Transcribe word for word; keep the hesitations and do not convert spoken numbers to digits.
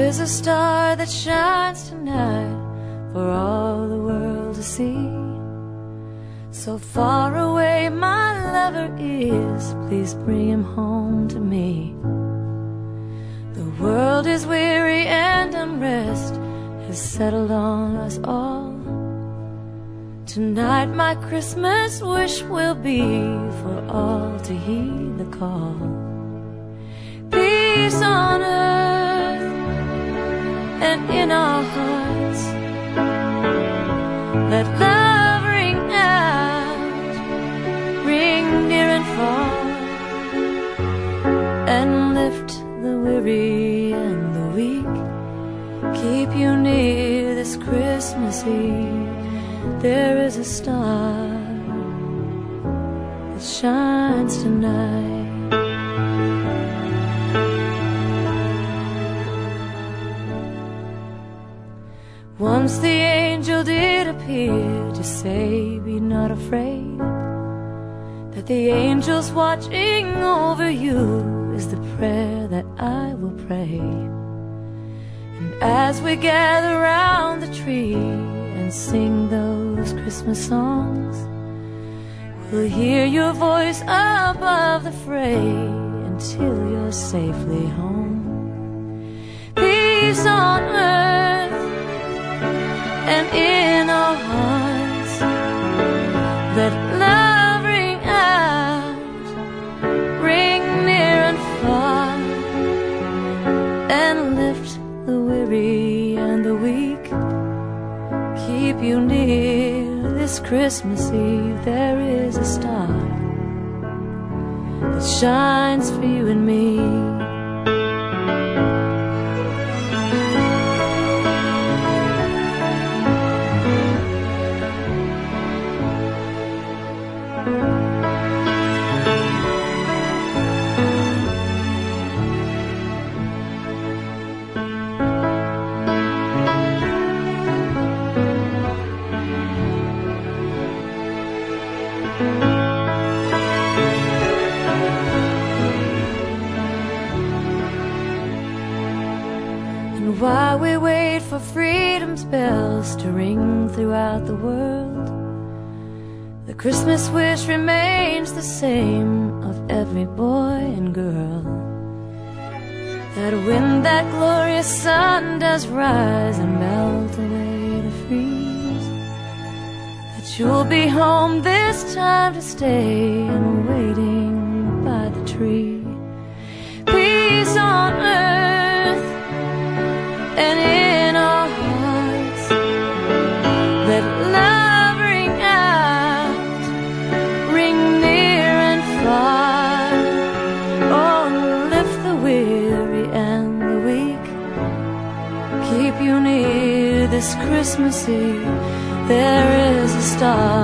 is a star that shines tonight for all the world to see. So far away my lover is, please bring him home to me. The world is weary and unrest has settled on us all. Tonight my Christmas wish will be for all to heed the call. Peace on earth and in our hearts, let love ring out, ring near and far, and lift the weary and the weak. Keep you near this Christmas Eve. There is a star that shines tonight. Once the angel did appear to say, be not afraid, that the angel's watching over you is the prayer that I will pray. And as we gather round the tree and sing those Christmas songs, we'll hear your voice above the fray until you're safely home. Peace on earth and in our hearts, let love ring out, ring near and far, and lift the weary and the weak. Keep you near this Christmas Eve. There is a star that shines for you and me. And while we wait for freedom's bells to ring throughout the world, the Christmas wish remains the same of every boy and girl, that when that glorious sun does rise and melt away the freeze, that you'll be home this time to stay and waiting by the tree. Peace on earth and in our hearts, let love ring out, ring near and far. Oh, lift the weary and the weak. Keep you near this Christmas Eve. There is a star